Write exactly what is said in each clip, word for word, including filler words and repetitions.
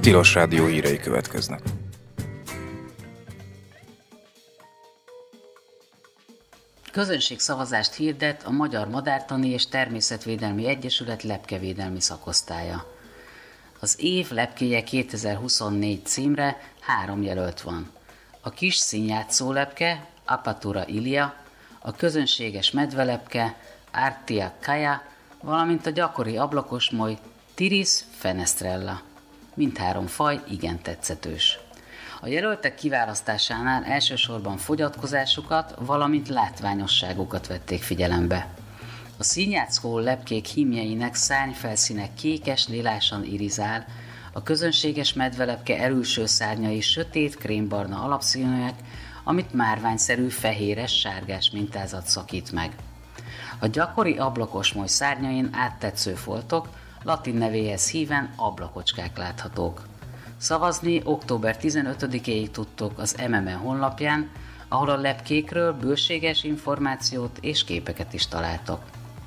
Tilos Rádió hírei következnek. Közönségszavazást hirdet a Magyar Madártani és Természetvédelmi Egyesület lepkevédelmi szakosztálya. Az év lepkéje kétezer-huszonnégy címre három jelölt van. A kis színjátszó lepke, Apatura ilia, a közönséges medvelepke, Artia kaja, valamint a gyakori ablakos moly, Tiris fenestrella. Mindhárom faj igen tetszetős. A jelöltek kiválasztásánál elsősorban fogyatkozásukat, valamint látványosságukat vették figyelembe. A színjátszó lepkék hímjeinek szárnyfelszíne kékes, lilásan irizál, a közönséges medvelepke elülső szárnyai sötét krémbarna alapszínűek, amit márványszerű fehéres-sárgás mintázat szakít meg. A gyakori ablakos moly szárnyain áttetsző foltok, latin nevéhez híven ablakocskák láthatók. Szavazni október tizenötödikéig tudtok az em em e honlapján, ahol a lepkékről bőséges információt és képeket is találtok.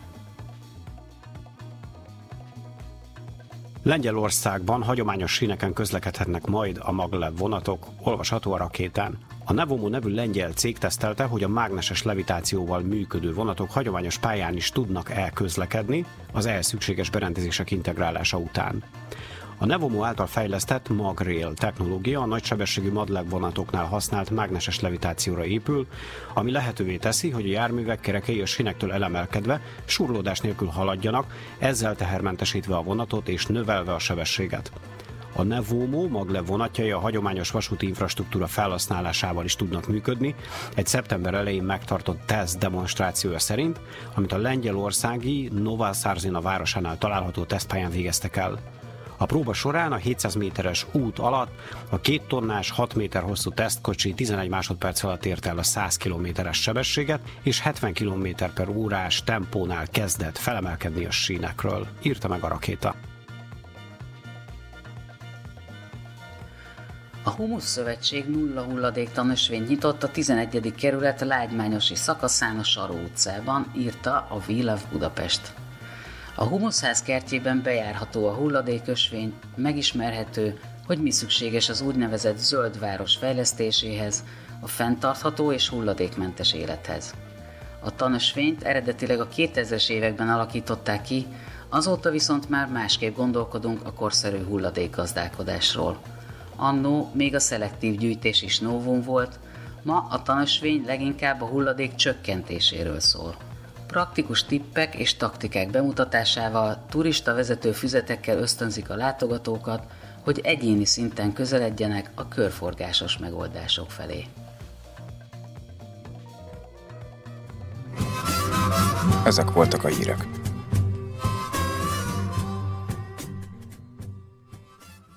Lengyelországban hagyományos síneken közlekedhetnek majd a maglev vonatok, olvasható a Rakétán. A Nevomo nevű lengyel cég tesztelte, hogy a mágneses levitációval működő vonatok hagyományos pályán is tudnak elközlekedni az ehhez szükséges berendezések integrálása után. A Nevomo által fejlesztett MagRail technológia a nagysebességű maglev vonatoknál használt mágneses levitációra épül, ami lehetővé teszi, hogy a járművek kerekei a sínektől elemelkedve surlódás nélkül haladjanak, ezzel tehermentesítve a vonatot és növelve a sebességet. A Nevomo maglev vonatjai a hagyományos vasúti infrastruktúra felhasználásával is tudnak működni, egy szeptember elején megtartott teszt demonstrációja szerint, amit a lengyelországi Nová Szárzina városánál található tesztpályán végeztek el. A próba során a hétszáz méteres út alatt a két tonnás, hat méter hosszú tesztkocsi tizenegy másodperc alatt ért el a száz kilométeres sebességet, és hetven kilométer per órás tempónál kezdett felemelkedni a sínekről, írta meg a Rakéta. A Humusz Szövetség nulla hulladék tanösvényt nyitott a tizenegyedik kerület Lágymányosi szakaszán a Saró utcában, írta a We Love Budapest. A Humuszház kertjében bejárható a hulladékösvény, megismerhető, hogy mi szükséges az úgynevezett zöld város fejlesztéséhez, a fenntartható és hulladékmentes élethez. A tanösvényt eredetileg a kétezres években alakították ki, azóta viszont már másképp gondolkodunk a korszerű hulladékgazdálkodásról. Annó még a szelektív gyűjtés is novum volt, ma a tanösvény leginkább a hulladék csökkentéséről szól. Praktikus tippek és taktikák bemutatásával, turista vezető füzetekkel ösztönzik a látogatókat, hogy egyéni szinten közeledjenek a körforgásos megoldások felé. Ezek voltak a hírek.